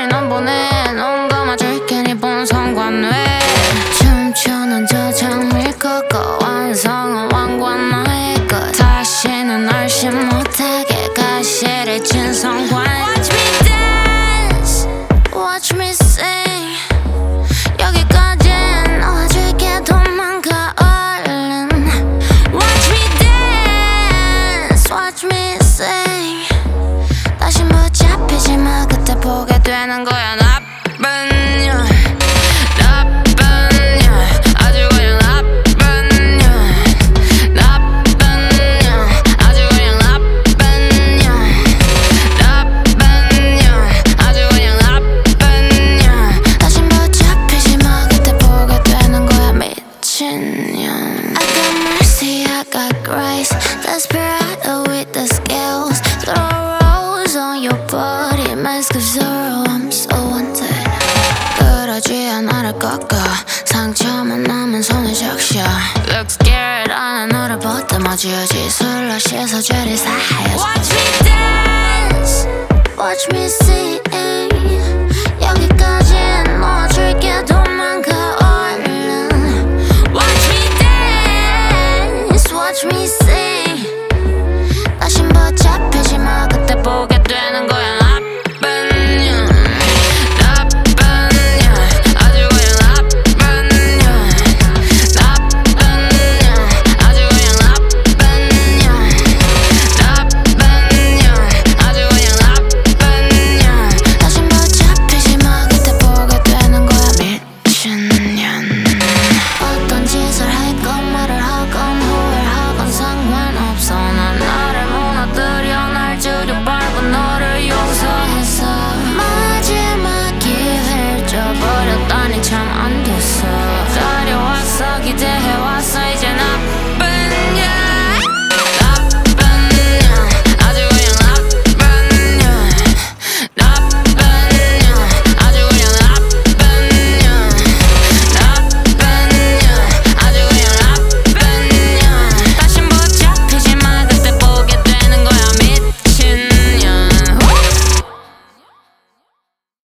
날 넘보내 눈 감아줄게 네 본성관 왜 춤추는 저 장미를 걷고 완성은 왕관 너의 것 다시는 얼씬 못하게 가시를 진성관 Watch me dance, watch me sing 여기까진 놓아줄게 도망가 얼른 Watch me dance, watch me sing 다시 붙잡히지 마 그때 보게 되는 거야 나쁜 년 나쁜 년 아주 그냥 나쁜 년 나쁜 년 아주 그냥 나쁜 년 나쁜 년 아주 그냥 나쁜 년 다시 붙잡히지 마 그때 보게 되는 거야 미친 년 I got mercy, I got grace Desperado with the scales Throw rose on your body Mask of sorrow, I'm so wanted 그러지 않아를 꺾어 상처만 남은 손을 적셔 Look scared 안에 너를 보듬어 주지 술로 씻어주리 사하여 Watch me dance Watch me